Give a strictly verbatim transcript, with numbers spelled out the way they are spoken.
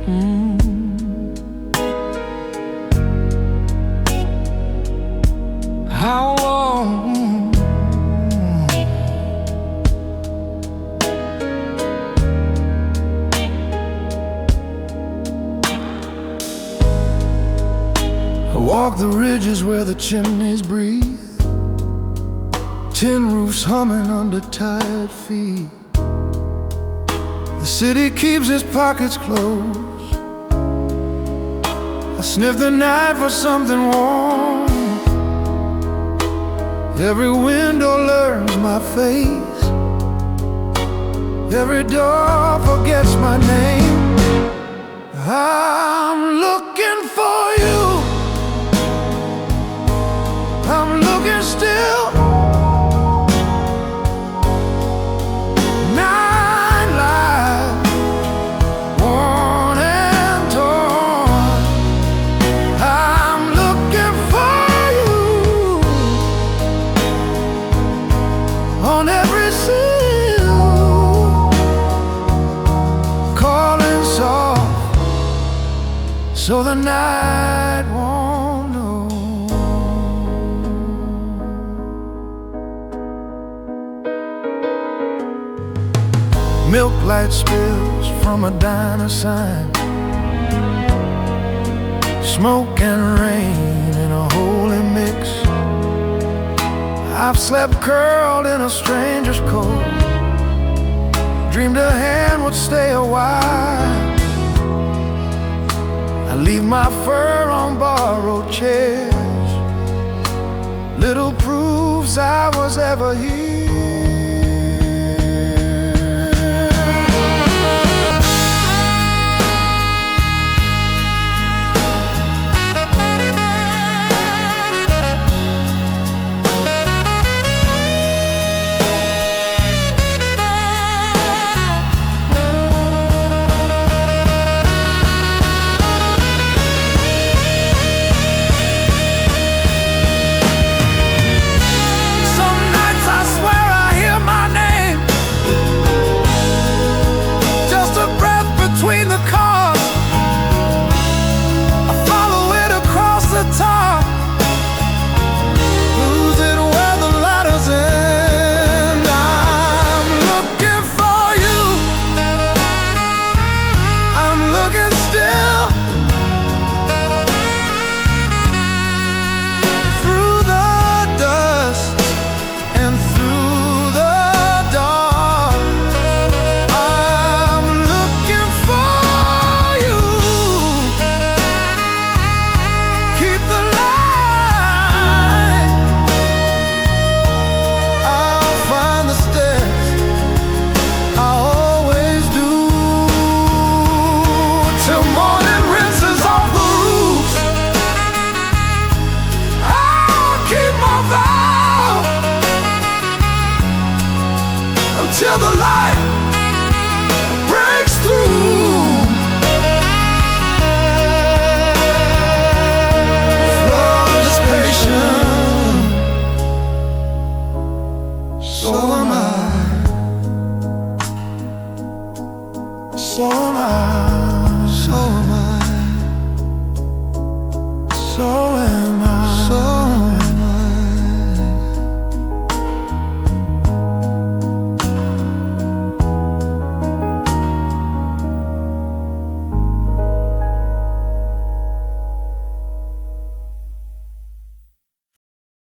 Mm. How long I walk the ridges where the chimneys breathe, tin roofs humming under tired feet. The city keeps its pockets closed. I sniff the night for something warm. Every window learns my face. Every door forgets my name. I'm looking for you. I'm looking still. Nine lives, worn and torn. I'm looking for you on every seal, calling soft so the night won't know. Milk light spills from a diner sign, smoke and rain in a holy mix. I've slept curled in a stranger's coat, dreamed a hand would stay a while. I leave my fur on borrowed chairs, little proofs I was ever here.